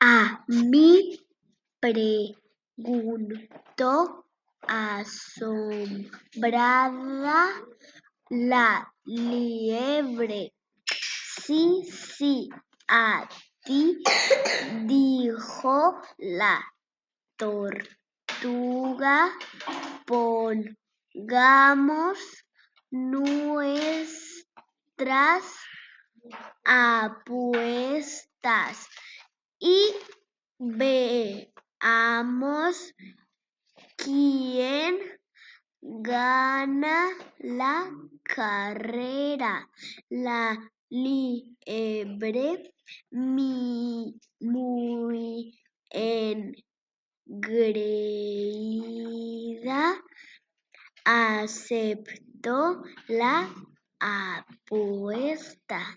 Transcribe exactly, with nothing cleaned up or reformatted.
A mí preguntó asombrada la liebre. Sí, sí, a ti, dijo la tortuga, pongamos nuestras apuestas y veamos quién gana la carrera. La liebre, mi- muy engreída, aceptó la apuesta.